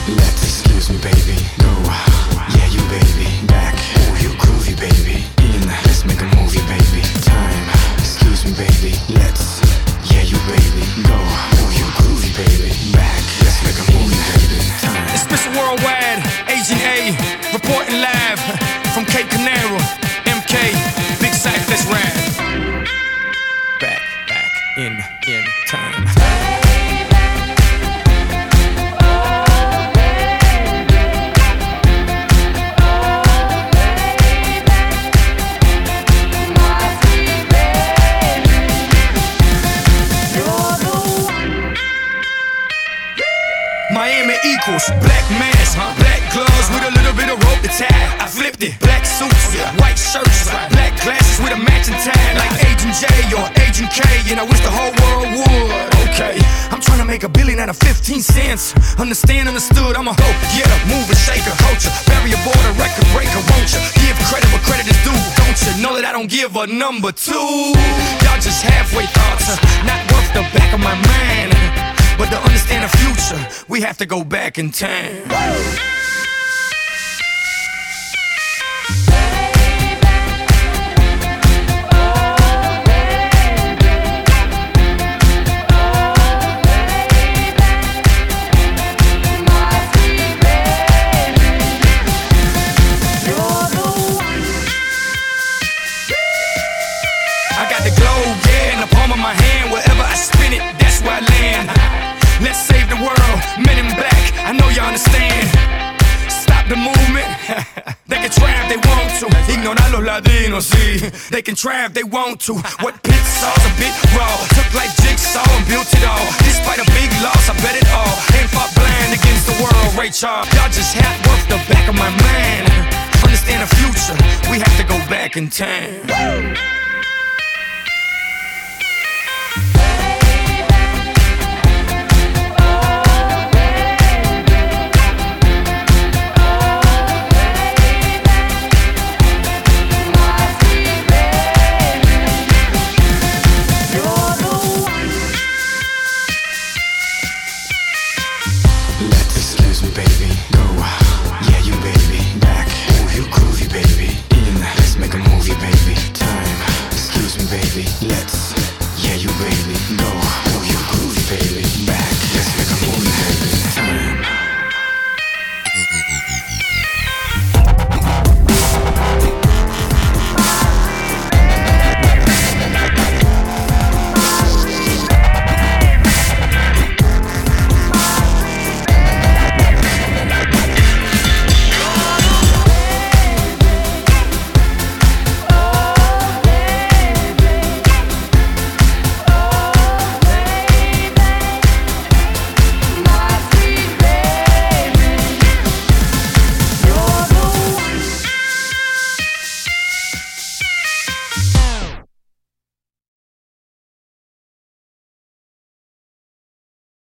Let's excuse me, baby. Go, yeah, you baby. Back, oh, you groovy, baby. In, let's make a movie, baby. Time, excuse me, baby. Let's, yeah, you baby. Go, oh, you groovy, baby. Back, let's make a movie, baby. Time. It's Mr. Worldwide, Agent A, reporting live from Cape Canaveral. MK, Big Cypher, let's ride. Back in time. Miami equals black mask, black gloves with a little bit of rope to tie. I flipped it, black suits, white shirts, black glasses with a matching tie, like Agent J or Agent K, and I wish the whole world would. Okay, I'm trying to make $1 billion out of 15 cents. Understood, I'm a hoe, yeah, mover, shaker, culture, barrier border, record breaker, won't you? Give credit where credit is due, don't you? Know that I don't give a number two. Y'all just halfway thoughts, not worth the back of my mind. But to understand the future, we have to go back in time. I got the globe, yeah, in the palm of my hand. Wherever I spin it, that's where I land. Let's save the world, men in black, I know you understand. Stop the movement. They can try if they want to. Ignorar los latinos, sí. They can try if they want to. What Pit saw's a bit raw. Took like jigsaw and built it all. Despite a big loss, I bet it all. Ain't fought blind against the world, Ray Charles. Y'all just half worth the back of my mind. Understand the future, we have to go back in time.